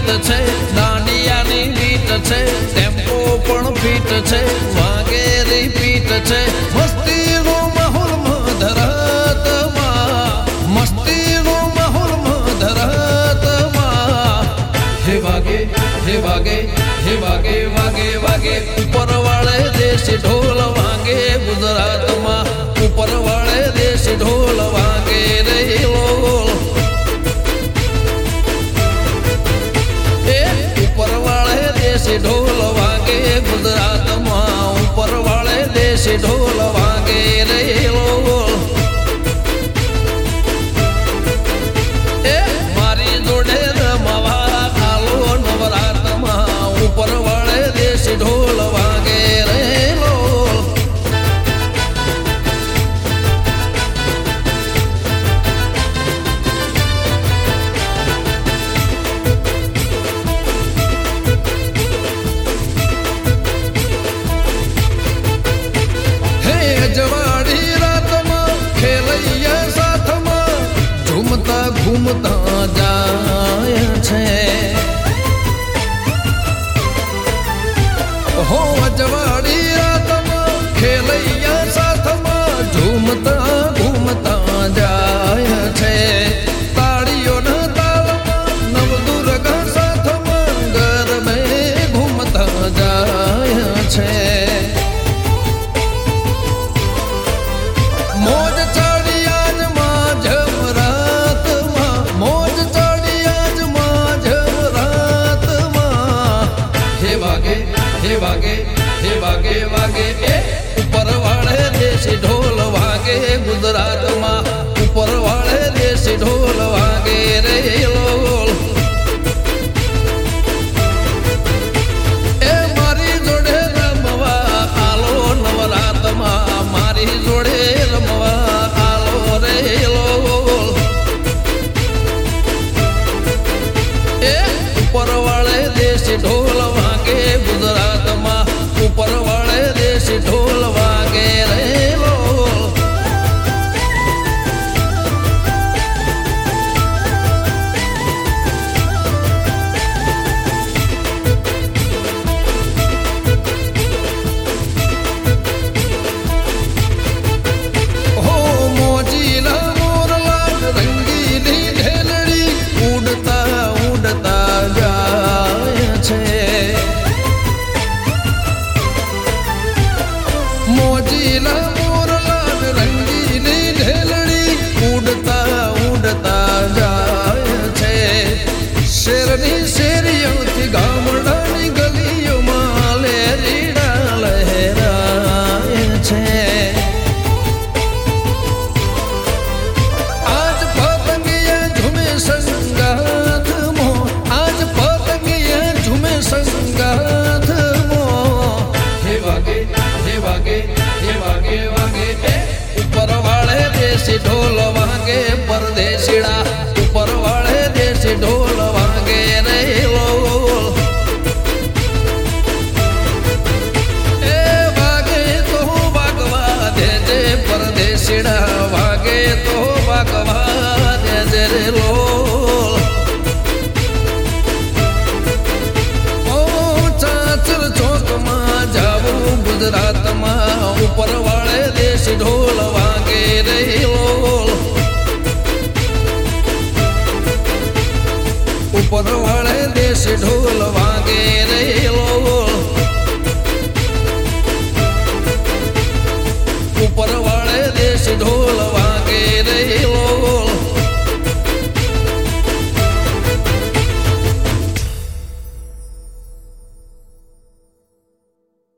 ગીત છે, દાંડિયાની ગીત છે, ટેમ્પો પણ ફીટ છે, વાગે રિપીટ છે, મસ્તીનો માહોલ ધરતમાં, મસ્તીનો માહોલ ધરતમાં. હે વાગે હે વાગે હે વાગે વાગે વાગે ઉપર વાળે દેશી ઢોલ વાગે ગુજરાતમાં, ઉપર વાળે દેશી ઢોલ વાગે રે લોલ. ઉપર વાળે દેશી ઢોલ વાગે ગુજરાતમાં, ઉપર વાળે દેશી ઢોલ વાગે રે લોલ. મારી જોડે રમવા આલો નવરાતમાં, ઉપર વાળે દેશી ઢોલ વાગે રે લોલ. જવાડી રાતમાં ખેલૈયા સાથમાં ઝૂમતા ઘૂમતા જાય છે. હો જવાડી રાતમાં ખેલૈયા સાથમાં ઝૂમતા ઘૂમતા જાય છે. તાળીઓના તાળમાં નવદુર્ગા સાથમાં ગરબે ઘૂમતા જાય છે. મોજ ચડી આજમાં જમરાતમાં, મોજ ચડી આજમાં જમરાતમાં. હે વાગે હે વાગે હે વાગે વાગે ઉપર વાળે દેશી ઢોલ વાગે ગુજરાતમાં, ઉપર વાળે દેશી ઢોલ વાગે રે લોલ. મારી જોડે રમવા આલો નવરાતમાં, મારી જોડે રમવા આલો રે લોલ. ઉપર વાળે દેશી ઢોલ વાગે ગુજરાતમાં, ઉપર વાળે દેશી ઢોલ વાગે રે લોલ. મોજીલા મોરલા રંગીની ઢેલડી ઉડતા ઉડતા જાય છે. શેરની શેરીઓથી ગામડાની ગલીઓમાં લેરીડા લહેરાય છે. આજ પતંગિયા ઝૂમે સંગાથમાં, આજ પતંગિયા ઝૂમે સંગાથમાં. હે વાગે હે વાગે હે વાગે વાગે ઉપર વાળે દેશી ઢોલ વાગે પરદેશીડા, ઉપર વાળે દેશી ઢોલ વાગે રે લોલ. વાગે તો વાગવા દેજે પરદેશીડા, વાગે તો વાગવા દેજે રે લોલ. ચાચર ચોકમાં જાવું ગુજરાતમાં, ઉપર વાળે દેશી ઢોલ વાગે રે લોલ. ઉપર વાળે દેશી ઢોલ વાગે રે લોલ. ઉપર વાળે દેશી ઢોલ